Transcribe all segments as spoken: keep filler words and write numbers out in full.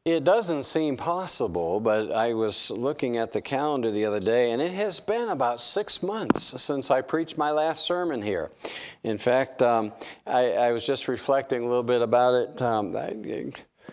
It doesn't seem possible, but I was looking at the calendar the other day, and it has been about six months since I preached my last sermon here. In fact, um, I, I was just reflecting a little bit about it. Um, I,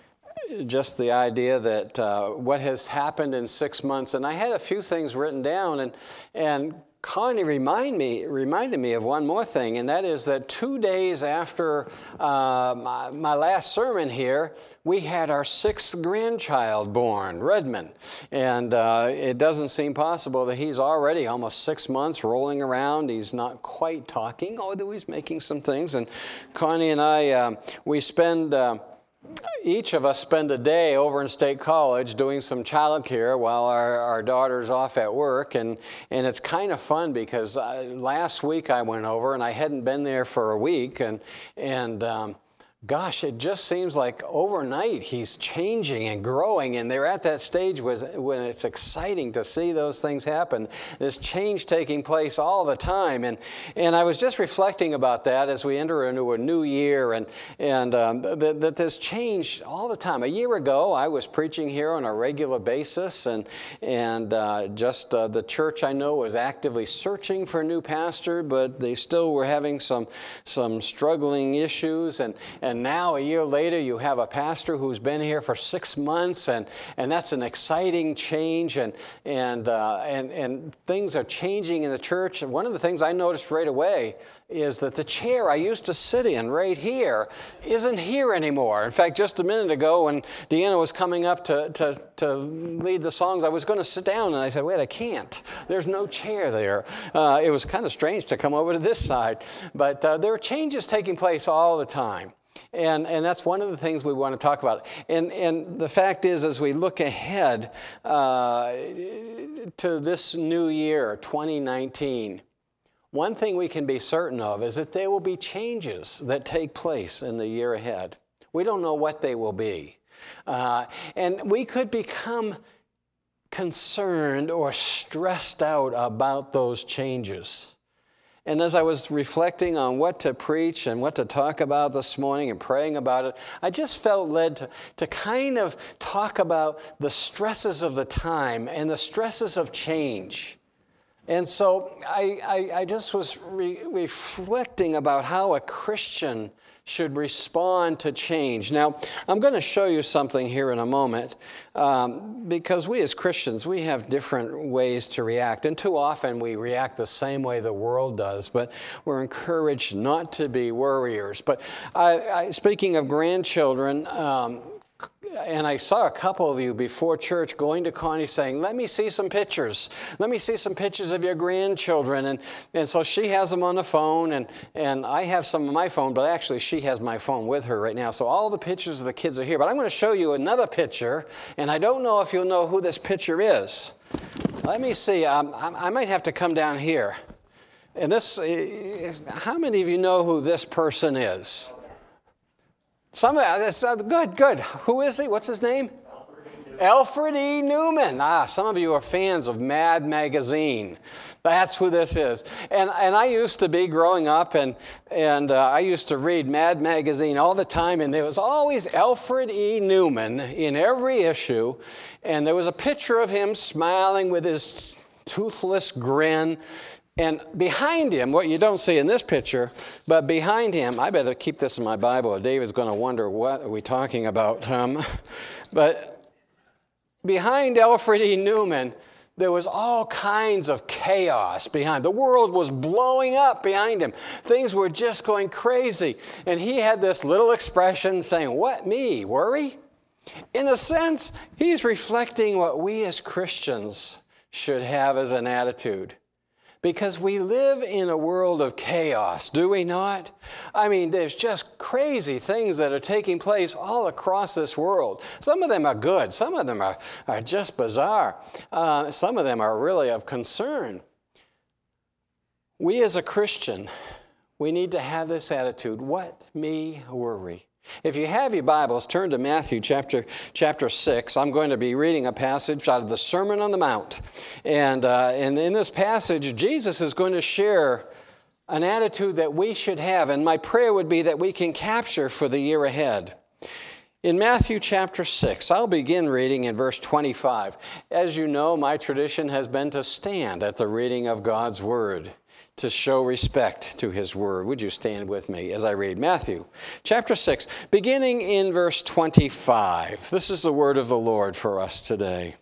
just the idea that uh, what has happened in six months, and I had a few things written down, and and Connie remind me, reminded me of one more thing, and that is that two days after uh, my, my last sermon here, we had our sixth grandchild born, Redmond. And uh, it doesn't seem possible that he's already almost six months rolling around. He's not quite talking, although he's making some things. And Connie and I, um, we spend... Uh, Each of us spend a day over in State College doing some childcare while our, our daughter's off at work, and, and it's kind of fun because uh, last week I went over and I hadn't been there for a week, and and um, gosh, it just seems like overnight he's changing and growing, and they're at that stage when it's exciting to see those things happen. This change taking place all the time, and and I was just reflecting about that as we enter into a new year, and and um, that, that this change all the time. A year ago, I was preaching here on a regular basis, and and uh, just uh, the church I know was actively searching for a new pastor, but they still were having some some struggling issues, and and And now, a year later, you have a pastor who's been here for six months, and, and that's an exciting change, and and, uh, and and things are changing in the church. And one of the things I noticed right away is that the chair I used to sit in right here isn't here anymore. In fact, just a minute ago when Deanna was coming up to, to, to lead the songs, I was going to sit down, and I said, wait, I can't. There's no chair there. Uh, it was kind of strange to come over to this side. But uh, there are changes taking place all the time. And and that's one of the things we want to talk about. And and the fact is, as we look ahead uh, to this new year, twenty nineteen, one thing we can be certain of is that there will be changes that take place in the year ahead. We don't know what they will be. Uh, and we could become concerned or stressed out about those changes. And as I was reflecting on what to preach and what to talk about this morning and praying about it, I just felt led to, to kind of talk about the stresses of the time and the stresses of change. And so I, I, I just was re- reflecting about how a Christian should respond to change. Now, I'm going to show you something here in a moment, um, because we as Christians, we have different ways to react. And too often we react the same way the world does, but we're encouraged not to be worriers. But I, I, speaking of grandchildren, um, and I saw a couple of you before church going to Connie saying, let me see some pictures. Let me see some pictures of your grandchildren. And, and so she has them on the phone, and, and I have some on my phone, but actually she has my phone with her right now. So all the pictures of the kids are here. But I'm going to show you another picture, and I don't know if you'll know who this picture is. Let me see. Um, I, I might have to come down here. And this, how many of you know who this person is? Some of that's uh, good, good. Who is he? What's his name? Alfred E. Newman. Ah, some of you are fans of Mad Magazine. That's who this is. And and I used to be growing up, and and uh, I used to read Mad Magazine all the time, and there was always Alfred E. Newman in every issue, and there was a picture of him smiling with his toothless grin. And behind him, what you don't see in this picture, but behind him, I better keep this in my Bible, or David's going to wonder, what are we talking about? Um, but behind Alfred E. Newman, there was all kinds of chaos behind. The world was blowing up behind him. Things were just going crazy. And he had this little expression saying, what, me, worry? In a sense, he's reflecting what we as Christians should have as an attitude. Because we live in a world of chaos, do we not? I mean, there's just crazy things that are taking place all across this world. Some of them are good. Some of them are, are just bizarre. Uh, some of them are really of concern. We as a Christian, we need to have this attitude, what me worry? If you have your Bibles, turn to Matthew chapter chapter six. I'm going to be reading a passage out of the Sermon on the Mount. And, uh, and in this passage, Jesus is going to share an attitude that we should have. And my prayer would be that we can capture for the year ahead. In Matthew chapter six, I'll begin reading in verse twenty-five. As you know, my tradition has been to stand at the reading of God's Word, to show respect to His Word. Would you stand with me as I read Matthew chapter six, beginning in verse twenty-five. This is the word of the Lord for us today.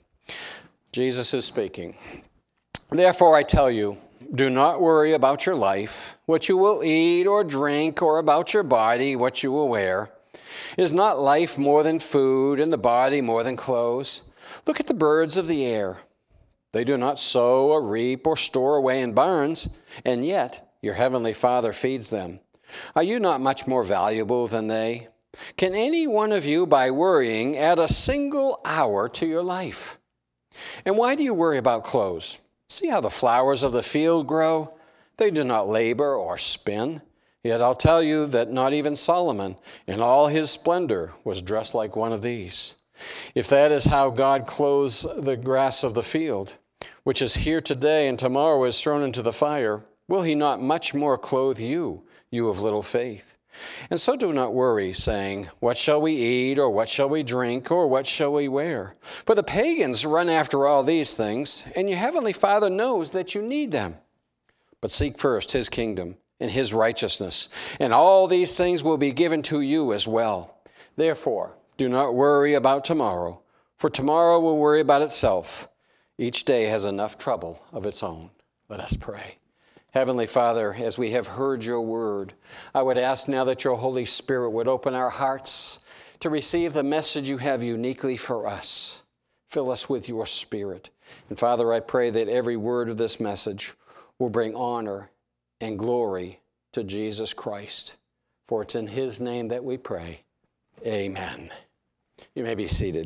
Jesus is speaking. Therefore I tell you, do not worry about your life, what you will eat or drink, or about your body, what you will wear. Is not life more than food, and the body more than clothes? Look at the birds of the air. They do not sow or reap or store away in barns, and yet your heavenly Father feeds them. Are you not much more valuable than they? Can any one of you, by worrying, add a single hour to your life? And why do you worry about clothes? See how the flowers of the field grow? They do not labor or spin. Yet I'll tell you that not even Solomon, in all his splendor, was dressed like one of these. If that is how God clothes the grass of the field, which is here today and tomorrow is thrown into the fire, will He not much more clothe you, you of little faith? And so do not worry, saying, what shall we eat, or what shall we drink, or what shall we wear? For the pagans run after all these things, and your heavenly Father knows that you need them. But seek first His kingdom and His righteousness, and all these things will be given to you as well. Therefore, do not worry about tomorrow, for tomorrow will worry about itself. Each day has enough trouble of its own. Let us pray. Heavenly Father, as we have heard your word, I would ask now that your Holy Spirit would open our hearts to receive the message you have uniquely for us. Fill us with your Spirit. And Father, I pray that every word of this message will bring honor and glory to Jesus Christ. For it's in His name that we pray. Amen. You may be seated.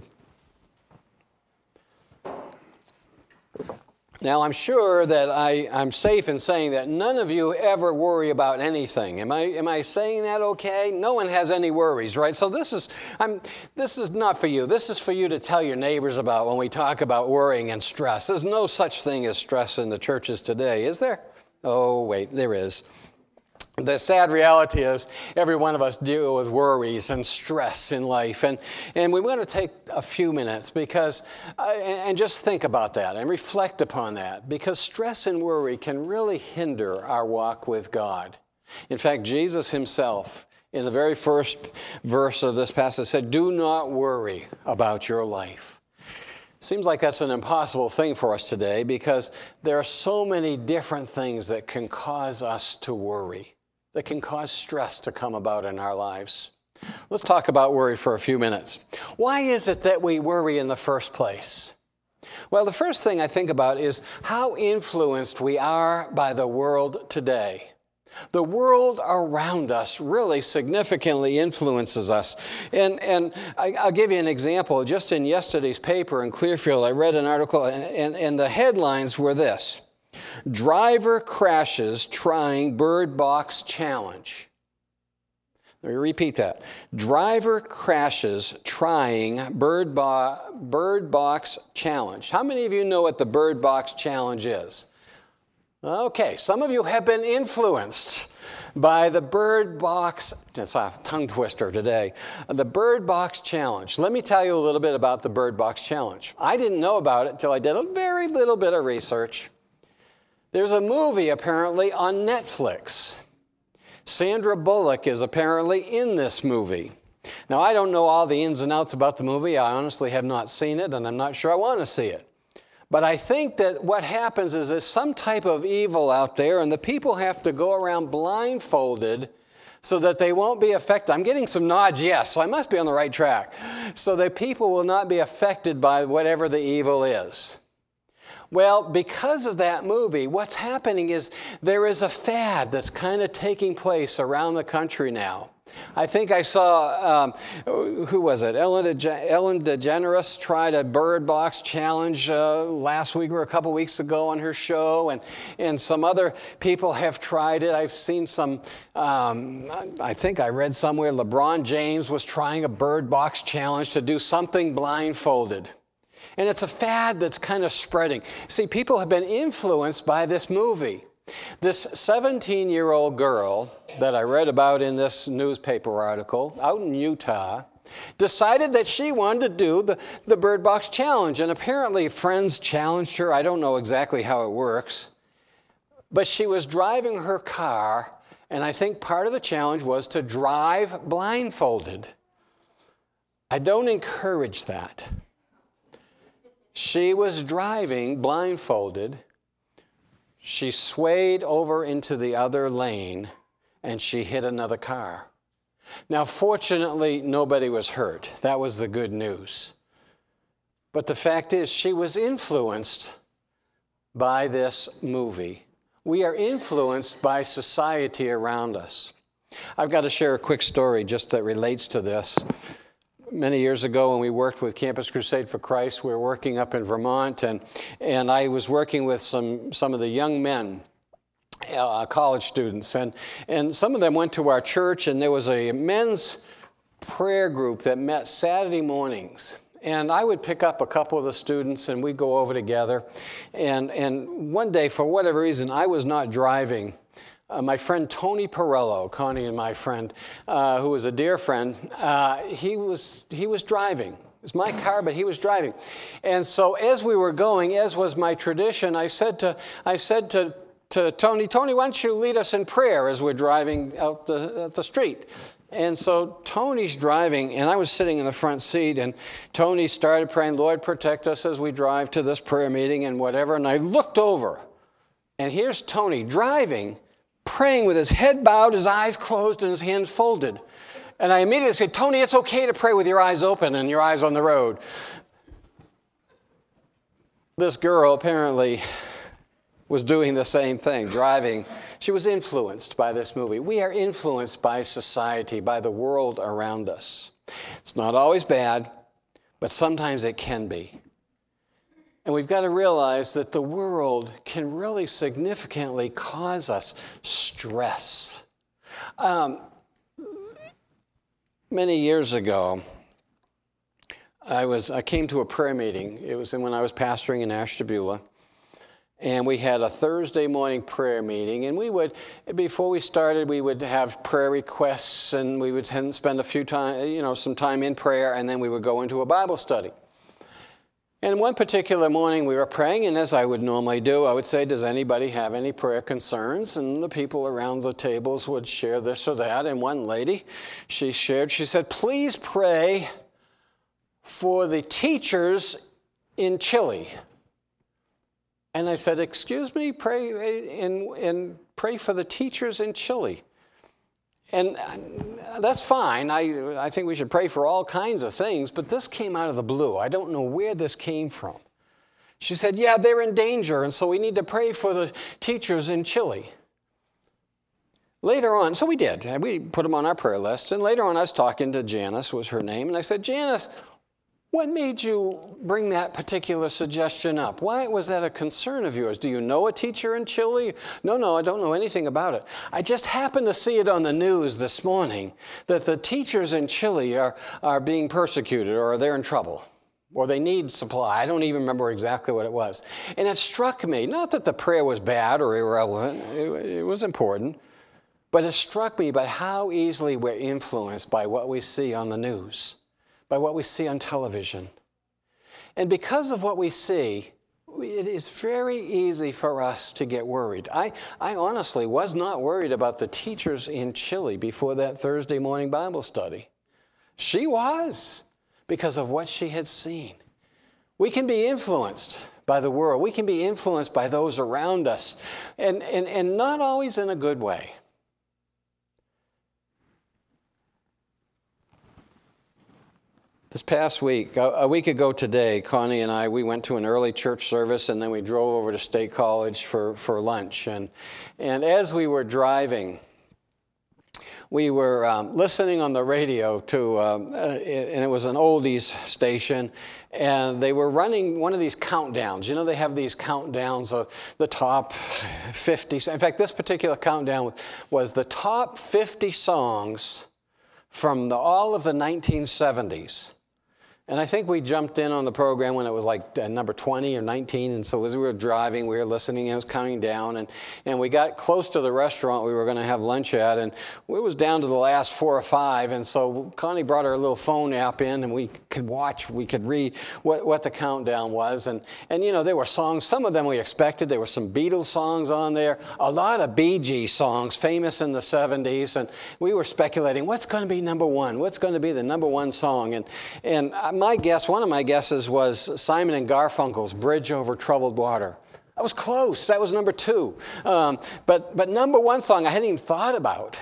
Now, I'm sure that I, I'm safe in saying that none of you ever worry about anything. Am I, am I saying that okay? No one has any worries, right? So this is, I'm, this is not for you. This is for you to tell your neighbors about when we talk about worrying and stress. There's no such thing as stress in the churches today, is there? Oh, wait, there is. The sad reality is every one of us deal with worries and stress in life. And, and we want to take a few minutes because, uh, and, and just think about that and reflect upon that, because stress and worry can really hinder our walk with God. In fact, Jesus Himself, in the very first verse of this passage, said, do not worry about your life. Seems like that's an impossible thing for us today because there are so many different things that can cause us to worry, that can cause stress to come about in our lives. Let's talk about worry for a few minutes. Why is it that we worry in the first place? Well, the first thing I think about is how influenced we are by the world today. The world around us really significantly influences us. And, and I, I'll give you an example. Just in yesterday's paper in Clearfield, I read an article, and, and, and the headlines were this: driver crashes trying bird box challenge. Let me repeat that. Driver crashes trying bird, bo- bird box challenge. How many of you know what the bird box challenge is? Okay, some of you have been influenced by the Bird Box, it's a tongue twister today, the Bird Box Challenge. Let me tell you a little bit about the Bird Box Challenge. I didn't know about it until I did a very little bit of research. There's a movie apparently on Netflix. Sandra Bullock is apparently in this movie. Now, I don't know all the ins and outs about the movie. I honestly have not seen it, and I'm not sure I want to see it. But I think that what happens is there's some type of evil out there, and the people have to go around blindfolded so that they won't be affected. I'm getting some nods, yes, so I must be on the right track. So that people will not be affected by whatever the evil is. Well, because of that movie, what's happening is there is a fad that's kind of taking place around the country now. I think I saw, um, who was it? Ellen, DeGen- Ellen DeGeneres tried a bird box challenge uh, last week or a couple weeks ago on her show, and, and some other people have tried it. I've seen some, um, I think I read somewhere LeBron James was trying a bird box challenge to do something blindfolded. And it's a fad that's kind of spreading. See, people have been influenced by this movie. This seventeen-year-old girl that I read about in this newspaper article out in Utah decided that she wanted to do the, the Bird Box Challenge. And apparently friends challenged her. I don't know exactly how it works. But she was driving her car, and I think part of the challenge was to drive blindfolded. I don't encourage that. She was driving blindfolded. She swayed over into the other lane, and she hit another car. Now, fortunately, nobody was hurt. That was the good news. But the fact is, she was influenced by this movie. We are influenced by society around us. I've got to share a quick story just that relates to this. Many years ago, when we worked with Campus Crusade for Christ, we were working up in Vermont, and, and I was working with some, some of the young men, uh, college students, and, and some of them went to our church, and there was a men's prayer group that met Saturday mornings. And I would pick up a couple of the students, and we'd go over together. And, and one day, for whatever reason, I was not driving. Uh, my friend Tony Perello, Connie and my friend, uh, who was a dear friend, uh, he was he was driving. It was my car, but he was driving. And so as we were going, as was my tradition, I said to I said to to Tony, Tony, why don't you lead us in prayer as we're driving out the out the street? And so Tony's driving, and I was sitting in the front seat, and Tony started praying, Lord, protect us as we drive to this prayer meeting and whatever. And I looked over, and here's Tony driving, praying with his head bowed, his eyes closed, and his hands folded. And I immediately said, Tony, it's okay to pray with your eyes open and your eyes on the road. This girl apparently was doing the same thing, driving. She was influenced by this movie. We are influenced by society, by the world around us. It's not always bad, but sometimes it can be. And we've got to realize that the world can really significantly cause us stress. Um, many years ago, I was I came to a prayer meeting. It was when I was pastoring in Ashtabula. And we had a Thursday morning prayer meeting, and we would, before we started, we would have prayer requests, and we would spend a few time, you know, some time in prayer, and then we would go into a Bible study. And one particular morning we were praying, and as I would normally do, I would say, does anybody have any prayer concerns? And the people around the tables would share this or that. And one lady, she shared, she said, please pray for the teachers in Chile. And I said, excuse me, pray and, and pray for the teachers in Chile. And that's fine. I, I think we should pray for all kinds of things, but this came out of the blue. I don't know where this came from. She said, yeah, they're in danger, and so we need to pray for the teachers in Chile. Later on, so we did. We put them on our prayer list, and later on I was talking to Janice, was her name, and I said, Janice, what made you bring that particular suggestion up? Why was that a concern of yours? Do you know a teacher in Chile? No, no, I don't know anything about it. I just happened to see it on the news this morning that the teachers in Chile are, are being persecuted, or they're in trouble, or they need supply. I don't even remember exactly what it was. And it struck me, not that the prayer was bad or irrelevant, it, it was important, but it struck me about how easily we're influenced by what we see on the news, by what we see on television. And because of what we see, it is very easy for us to get worried. I, I honestly was not worried about the teachers in Chile before that Thursday morning Bible study. She was, because of what she had seen. We can be influenced by the world. We can be influenced by those around us, and, and, and not always in a good way. This past week, a week ago today, Connie and I, we went to an early church service, and then we drove over to State College for, for lunch. And, and as we were driving, we were um, listening on the radio to, um, uh, and it was an oldies station, and they were running one of these countdowns. You know, they have these countdowns of the top fifty. In fact, this particular countdown was the top fifty songs from the, all of the nineteen seventies. And I think we jumped in on the program when it was like uh, number twenty or nineteen. And so as we were driving, we were listening, and it was counting down. And, and we got close to the restaurant we were going to have lunch at. And it was down to the last four or five. And so Connie brought her little phone app in, and we could watch, we could read what, what the countdown was. And, and, you know, there were songs. Some of them we expected. There were some Beatles songs on there. A lot of Bee Gees songs, famous in the seventies. And we were speculating, what's going to be number one? What's going to be the number one song? And, and my guess, one of my guesses was Simon and Garfunkel's Bridge Over Troubled Water. That was close. That was number two. Um, but, but number one song I hadn't even thought about.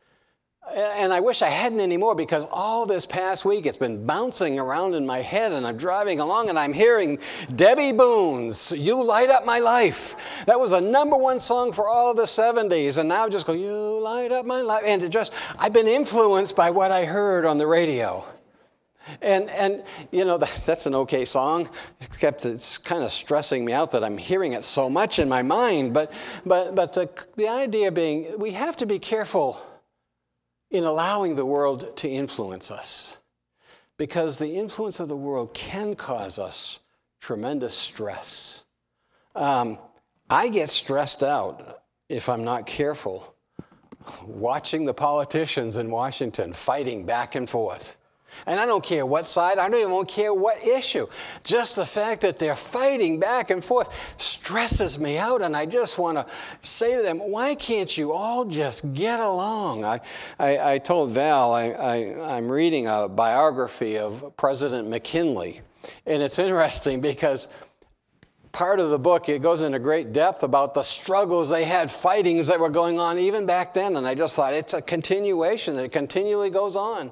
And I wish I hadn't anymore, because all this past week it's been bouncing around in my head, and I'm driving along and I'm hearing Debbie Boone's You Light Up My Life. That was a number one song for all of the seventies, and now I just go, you light up my life. And it just, I've been influenced by what I heard on the radio. And, and you know, that, that's an okay song, except it's kind of stressing me out that I'm hearing it so much in my mind. But, but, but the, the idea being, we have to be careful in allowing the world to influence us, because the influence of the world can cause us tremendous stress. Um, I get stressed out if I'm not careful watching the politicians in Washington fighting back and forth. And I don't care what side, I don't even care what issue. Just the fact that they're fighting back and forth stresses me out, and I just want to say to them, why can't you all just get along? I, I, I told Val I, I, I'm reading a biography of President McKinley, and it's interesting because part of the book, it goes into great depth about the struggles they had, fightings that were going on even back then, and I just thought it's a continuation that continually goes on.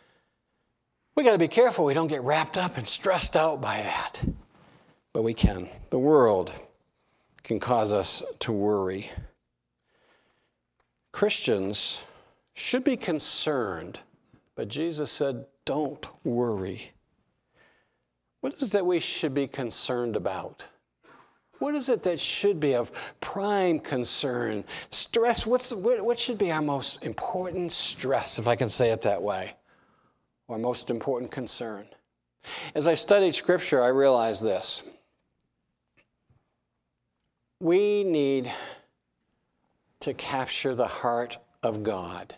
We got to be careful we don't get wrapped up and stressed out by that. But we can. The world can cause us to worry. Christians should be concerned, but Jesus said, don't worry. What is it that we should be concerned about? What is it that should be of prime concern? Stress, what's, what, what should be our most important stress, if I can say it that way? Our most important concern. As I studied Scripture, I realized this. We need to capture the heart of God.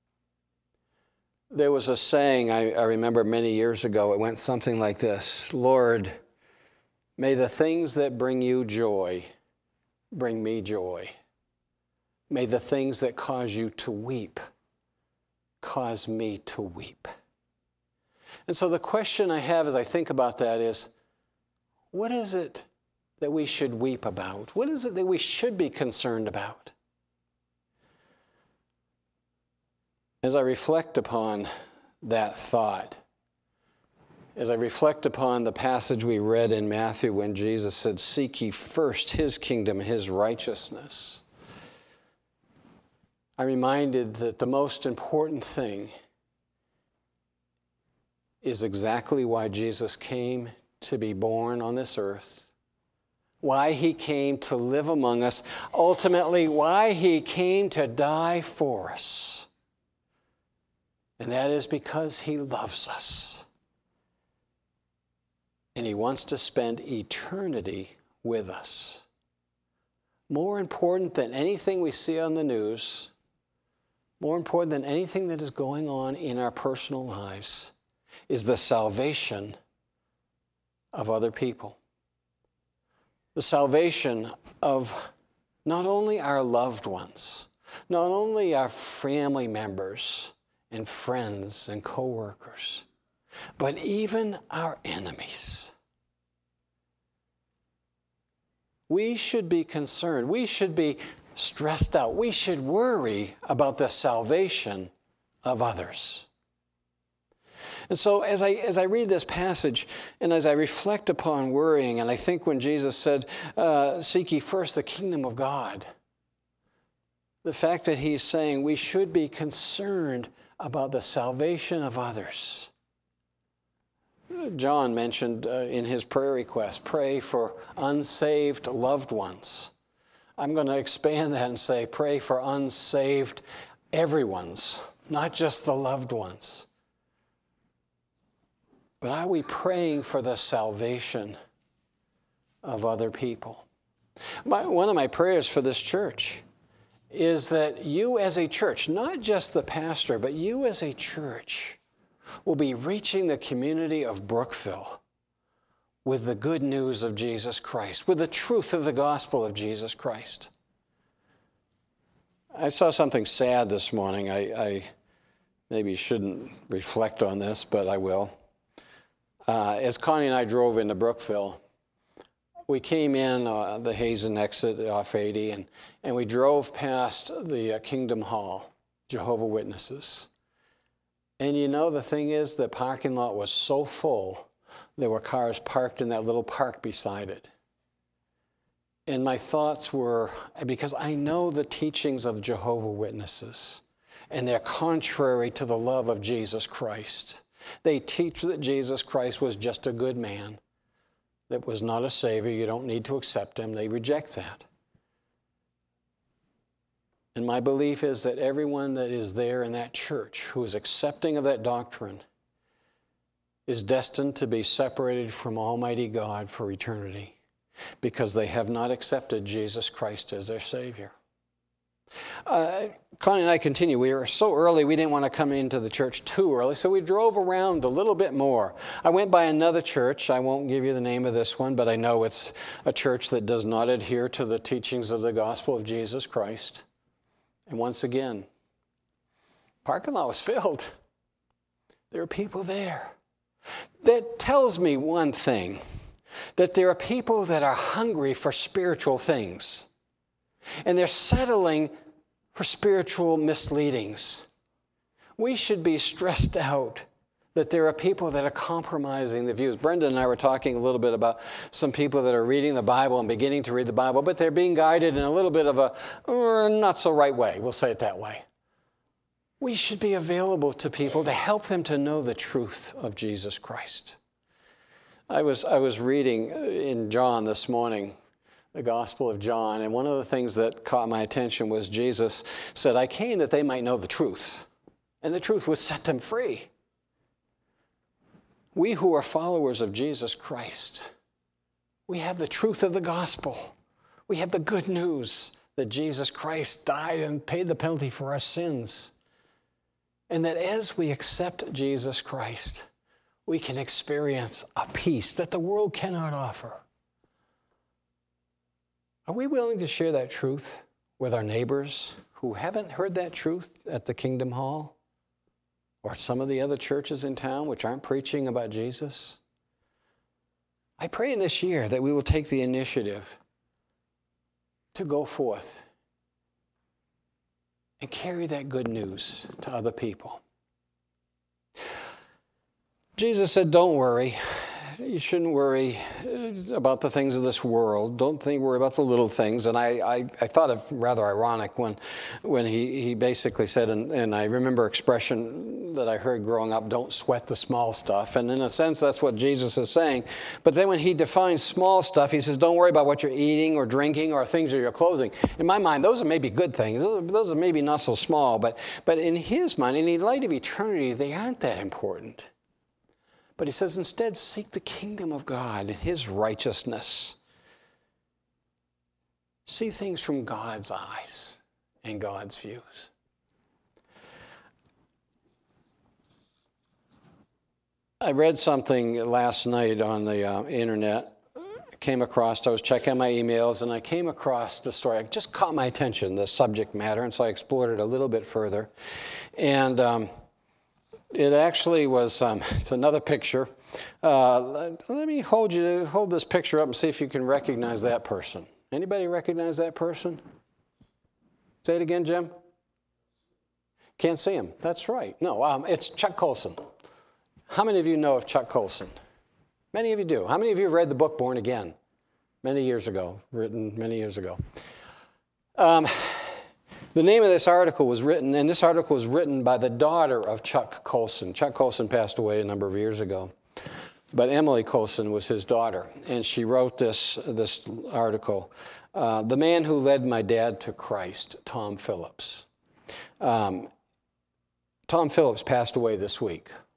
There was a saying I, I remember many years ago. It went something like this: Lord, may the things that bring you joy bring me joy. May the things that cause you to weep cause me to weep. And so the question I have as I think about that is, what is it that we should weep about? What is it that we should be concerned about? As I reflect upon that thought, as I reflect upon the passage we read in Matthew when Jesus said, seek ye first his kingdom, his righteousness, I'm reminded that the most important thing is exactly why Jesus came to be born on this earth, why he came to live among us, ultimately why he came to die for us. And that is because he loves us. And he wants to spend eternity with us. More important than anything we see on the news, more important than anything that is going on in our personal lives, is the salvation of other people. The salvation of not only our loved ones, not only our family members and friends and co-workers, but even our enemies. We should be concerned. We should be stressed out. We should worry about the salvation of others. And so as I, as I read this passage and as I reflect upon worrying, and I think when Jesus said, uh, seek ye first the kingdom of God, the fact that he's saying we should be concerned about the salvation of others. John mentioned uh, in his prayer request, pray for unsaved loved ones. I'm going to expand that and say, pray for unsaved everyone's, not just the loved ones. but are we praying for the salvation of other people? My, one of my prayers for this church is that you as a church, not just the pastor, but you as a church, will be reaching the community of Brookville with the good news of Jesus Christ, with the truth of the gospel of Jesus Christ. I saw something sad this morning. I, I maybe shouldn't reflect on this, but I will. Uh, as Connie and I drove into Brookville, we came in uh, the Hazen exit off eighty, and, and we drove past the uh, Kingdom Hall, Jehovah's Witnesses. And you know, the thing is, the parking lot was so full, there were cars parked in that little park beside it. And my thoughts were, because I know the teachings of Jehovah's Witnesses, and they're contrary to the love of Jesus Christ. They teach that Jesus Christ was just a good man, that was not a Savior. You don't need to accept him. They reject that. And my belief is that everyone that is there in that church who is accepting of that doctrine is destined to be separated from Almighty God for eternity, because they have not accepted Jesus Christ as their Savior. Uh, Connie and I continue. We were so early, we didn't want to come into the church too early, so we drove around a little bit more. I went by another church. I won't give you the name of this one, but I know it's a church that does not adhere to the teachings of the gospel of Jesus Christ. And once again, parking lot was filled. There are people there. That tells me one thing, that there are people that are hungry for spiritual things, and they're settling for spiritual misleadings. We should be stressed out that there are people that are compromising the views. Brenda and I were talking a little bit about some people that are reading the Bible and beginning to read the Bible, but they're being guided in a little bit of a uh, not so right way. We'll say it that way. We should be available to people to help them to know the truth of Jesus Christ. I was, I was reading in John this morning, the Gospel of John, and one of the things that caught my attention was Jesus said, I came that they might know the truth, and the truth would set them free. We who are followers of Jesus Christ, we have the truth of the gospel. We have the good news that Jesus Christ died and paid the penalty for our sins. And that as we accept Jesus Christ, we can experience a peace that the world cannot offer. Are we willing to share that truth with our neighbors who haven't heard that truth at the Kingdom Hall or some of the other churches in town which aren't preaching about Jesus? I pray in this year that we will take the initiative to go forth and carry that good news to other people. Jesus said, don't worry. You shouldn't worry about the things of this world. Don't think worry about the little things. And I, I, I thought it rather ironic when when he, he basically said, and, and I remember expression that I heard growing up, don't sweat the small stuff. And in a sense, that's what Jesus is saying. But then when he defines small stuff, he says, don't worry about what you're eating or drinking or things of your clothing. In my mind, those are maybe good things. Those are, those are maybe not so small. But, but in his mind, in the light of eternity, they aren't that important. But he says, instead, seek the kingdom of God and his righteousness. See things from God's eyes and God's views. I read something last night on the uh, internet. Came across, I was checking my emails, and I came across the story. It just caught my attention, the subject matter, and so I explored it a little bit further. And um, It actually was, um, it's another picture. Uh, let me hold you, hold this picture up and see if you can recognize that person. Anybody recognize that person? Say it again, Jim. Can't see him. That's right. No, um, it's Chuck Colson. How many of you know of Chuck Colson? Many of you do. How many of you have read the book Born Again? Many years ago, written many years ago. Um, The name of this article was written, and this article was written by the daughter of Chuck Colson. Chuck Colson passed away a number of years ago, but Emily Colson was his daughter, and she wrote this, this article, uh, The Man Who Led My Dad to Christ, Tom Phillips. Um, Tom Phillips passed away this week,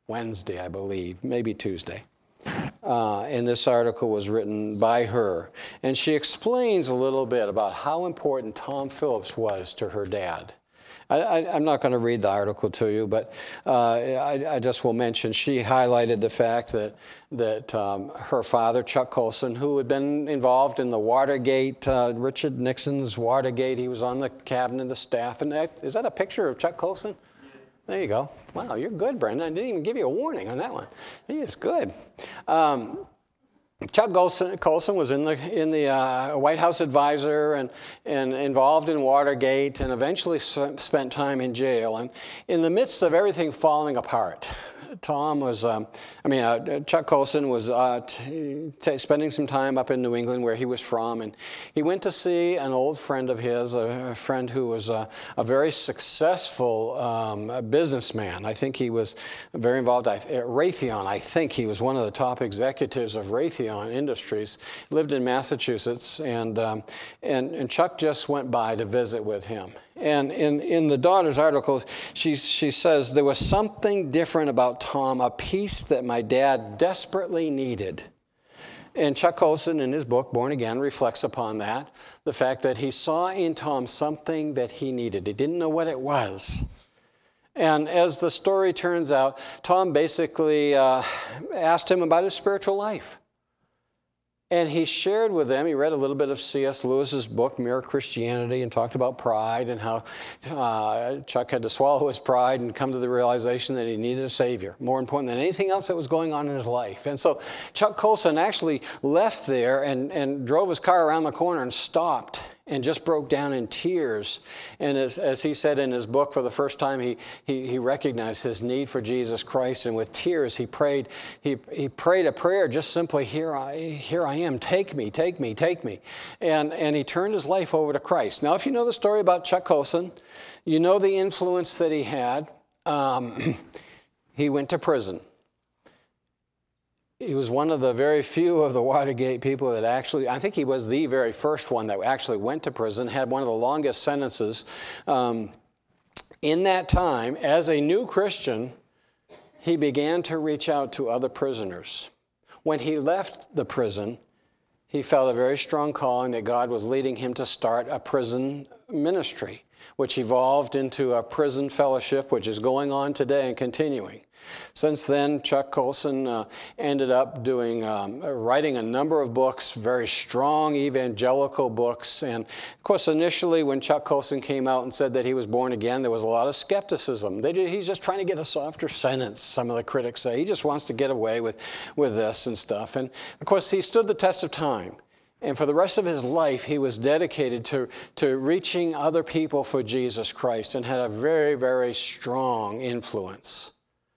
Wednesday, I believe, maybe Tuesday. Uh, and this article was written by her. And she explains a little bit about how important Tom Phillips was to her dad. I, I, I'm not going to read the article to you, but uh, I, I just will mention she highlighted the fact that that um, her father, Chuck Colson, who had been involved in the Watergate, uh, Richard Nixon's Watergate, he was on the cabinet, the staff. And that, is that a picture of Chuck Colson? There you go. Wow, you're good, Brenda. I didn't even give you a warning on that one. He is good. Um, Chuck Colson, Colson was in the in the uh, White House advisor and and involved in Watergate, and eventually spent time in jail. And in the midst of everything falling apart, Tom was, um, I mean, uh, Chuck Colson was uh, t- t- spending some time up in New England where he was from, and he went to see an old friend of his, a, a friend who was a, a very successful um, businessman. I think he was very involved at Raytheon. I think he was one of the top executives of Raytheon Industries. He lived in Massachusetts, and, um, and, and Chuck just went by to visit with him. And in, in the daughter's article, she, she says, there was something different about Tom, a piece that my dad desperately needed. And Chuck Colson, in his book, Born Again, reflects upon that, the fact that he saw in Tom something that he needed. He didn't know what it was. And as the story turns out, Tom basically uh, asked him about his spiritual life. And he shared with them, he read a little bit of C S Lewis's book, Mere Christianity, and talked about pride and how uh, Chuck had to swallow his pride and come to the realization that he needed a Savior, more important than anything else that was going on in his life. And so Chuck Colson actually left there and, and drove his car around the corner and stopped and just broke down in tears. And as, as he said in his book, for the first time, he, he, he recognized his need for Jesus Christ. And with tears, he prayed, he, he prayed a prayer, just simply, here I, here I am, take me, take me, take me. And, and he turned his life over to Christ. Now, if you know the story about Chuck Colson, you know the influence that he had. Um, he went to prison. He was one of the very few of the Watergate people that actually, I think he was the very first one that actually went to prison, had one of the longest sentences. Um, in that time, as a new Christian, he began to reach out to other prisoners. When he left the prison, he felt a very strong calling that God was leading him to start a prison ministry, which evolved into a prison fellowship, which is going on today and continuing. Since then, Chuck Colson uh, ended up doing, um, writing a number of books, very strong evangelical books. And of course, initially when Chuck Colson came out and said that he was born again, there was a lot of skepticism. They did, he's just trying to get a softer sentence, some of the critics say. He just wants to get away with, with this and stuff. And of course, he stood the test of time. And for the rest of his life, he was dedicated to, to reaching other people for Jesus Christ and had a very, very strong influence.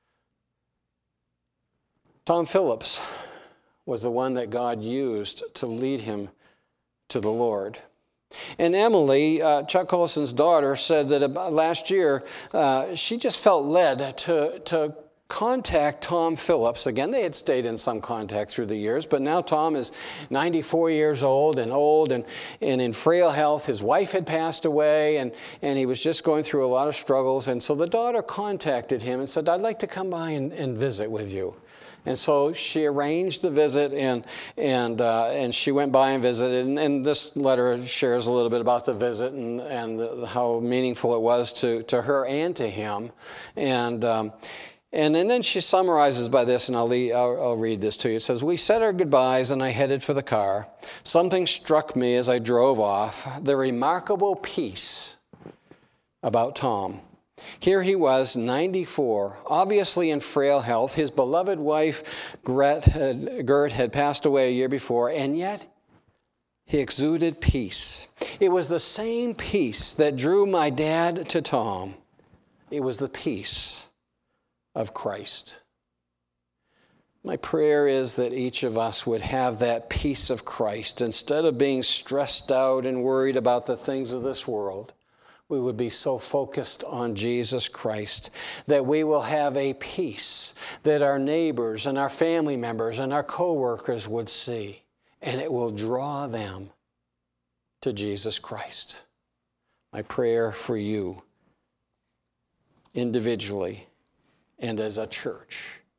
Tom Phillips was the one that God used to lead him to the Lord. And Emily, uh, Chuck Colson's daughter, said that about last year uh, she just felt led to, to contact Tom Phillips. Again, they had stayed in some contact through the years, but now Tom is ninety-four years old and old and, and in frail health. His wife had passed away, and, and he was just going through a lot of struggles. And so the daughter contacted him and said, I'd like to come by and, and visit with you. And so she arranged the visit, and and uh, and she went by and visited. And, and this letter shares a little bit about the visit and and the, how meaningful it was to to her and to him. And um, and, and then she summarizes by this, and I'll, leave, I'll I'll read this to you. It says, "We said our goodbyes, and I headed for the car. Something struck me as I drove off: the remarkable peace about Tom." Here he was, ninety-four, obviously in frail health. His beloved wife, Gert had, Gert, had passed away a year before, and yet he exuded peace. It was the same peace that drew my dad to Tom. It was the peace of Christ. My prayer is that each of us would have that peace of Christ. Instead of being stressed out and worried about the things of this world, we would be so focused on Jesus Christ that we will have a peace that our neighbors and our family members and our co-workers would see, and it will draw them to Jesus Christ. My prayer for you, individually and as a church,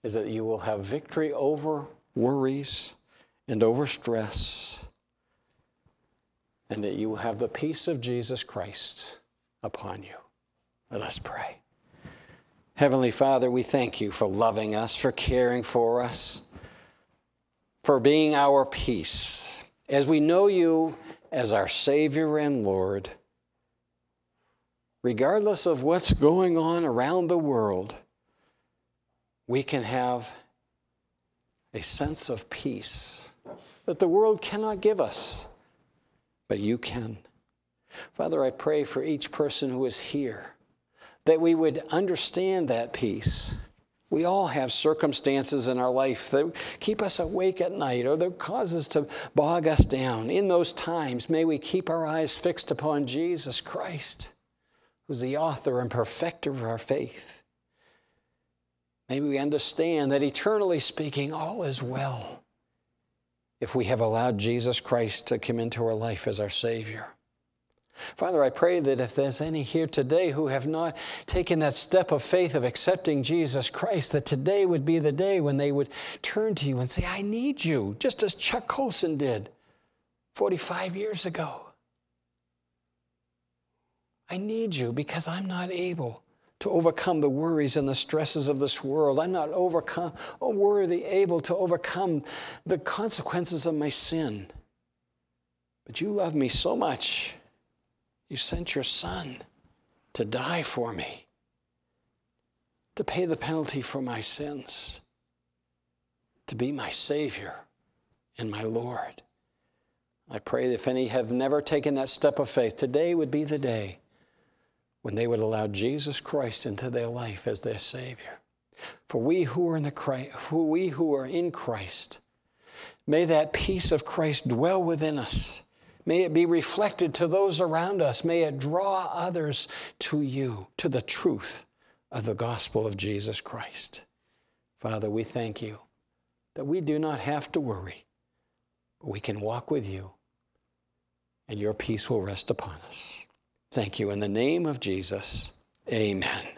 is that you will have victory over worries and over stress, and that you will have the peace of Jesus Christ upon you. Let us pray. Heavenly Father, we thank you for loving us, for caring for us, for being our peace. As we know you as our Savior and Lord, regardless of what's going on around the world, we can have a sense of peace that the world cannot give us, but you can. Father, I pray for each person who is here, that we would understand that peace. We all have circumstances in our life that keep us awake at night or that cause us to bog us down. In those times, may we keep our eyes fixed upon Jesus Christ, who's the author and perfecter of our faith. May we understand that eternally speaking, all is well if we have allowed Jesus Christ to come into our life as our Savior. Father, I pray that if there's any here today who have not taken that step of faith of accepting Jesus Christ, that today would be the day when they would turn to you and say, I need you, just as Chuck Colson did forty-five years ago. I need you because I'm not able to overcome the worries and the stresses of this world. I'm not overcome, oh, worthy, able to overcome the consequences of my sin. But you love me so much. You sent your Son to die for me, to pay the penalty for my sins, to be my Savior and my Lord. I pray that if any have never taken that step of faith, today would be the day when they would allow Jesus Christ into their life as their Savior. For we who are in the Christ, for we who are in Christ, may that peace of Christ dwell within us. May it be reflected to those around us. May it draw others to you, to the truth of the gospel of Jesus Christ. Father, we thank you that we do not have to worry, but we can walk with you, and your peace will rest upon us. Thank you. In the name of Jesus, amen.